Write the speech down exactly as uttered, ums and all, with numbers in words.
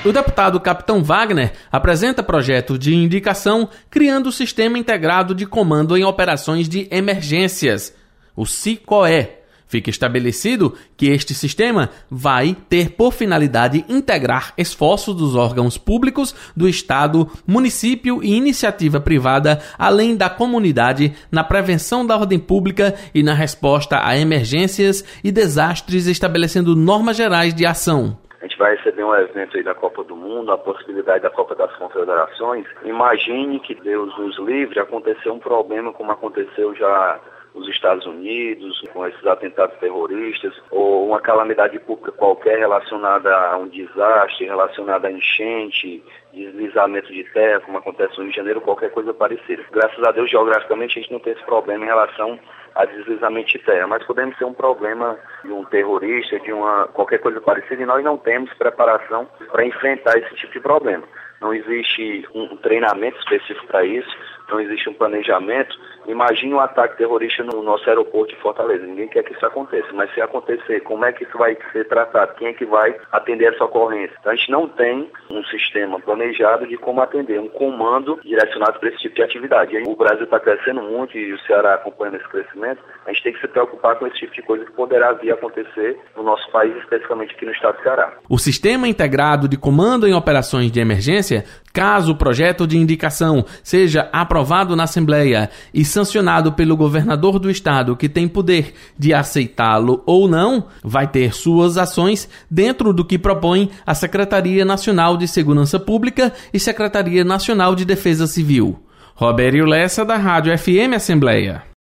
O deputado Capitão Wagner apresenta projeto de indicação criando o Sistema Integrado de Comando em Operações de Emergências, o SICOE. Fica estabelecido que este sistema vai ter por finalidade integrar esforços dos órgãos públicos do Estado, município e iniciativa privada, além da comunidade, na prevenção da ordem pública e na resposta a emergências e desastres, estabelecendo normas gerais de ação. A gente vai receber um evento aí da Copa do Mundo, a possibilidade da Copa das Confederações. Imagine que Deus nos livre, aconteceu um problema como aconteceu já nos Estados Unidos, com esses atentados terroristas, ou uma calamidade pública qualquer relacionada a um desastre, relacionada a enchente, deslizamento de terra, como acontece no Rio de Janeiro, qualquer coisa parecida. Graças a Deus, geograficamente, a gente não tem esse problema em relação a deslizamento de terra, mas podemos ter um problema de um terrorista, de uma qualquer coisa parecida, e nós não temos preparação para enfrentar esse tipo de problema. Não existe um treinamento específico para isso, não existe um planejamento. Imagine um ataque terrorista no nosso aeroporto de Fortaleza. Ninguém quer que isso aconteça, mas se acontecer, como é que isso vai ser tratado? Quem é que vai atender essa ocorrência? Então a gente não tem um sistema planejado de como atender, um comando direcionado para esse tipo de atividade. E aí, o Brasil está crescendo muito e o Ceará acompanhando esse crescimento. A gente tem que se preocupar com esse tipo de coisa que poderá vir a acontecer no nosso país, especificamente aqui no estado do Ceará. O Sistema Integrado de Comando em Operações de Emergência, caso o projeto de indicação seja aprovado na Assembleia e sancionado pelo governador do estado, que tem poder de aceitá-lo ou não, vai ter suas ações dentro do que propõe a Secretaria Nacional de Segurança Pública e Secretaria Nacional de Defesa Civil. Robério Lessa, da Rádio F M Assembleia.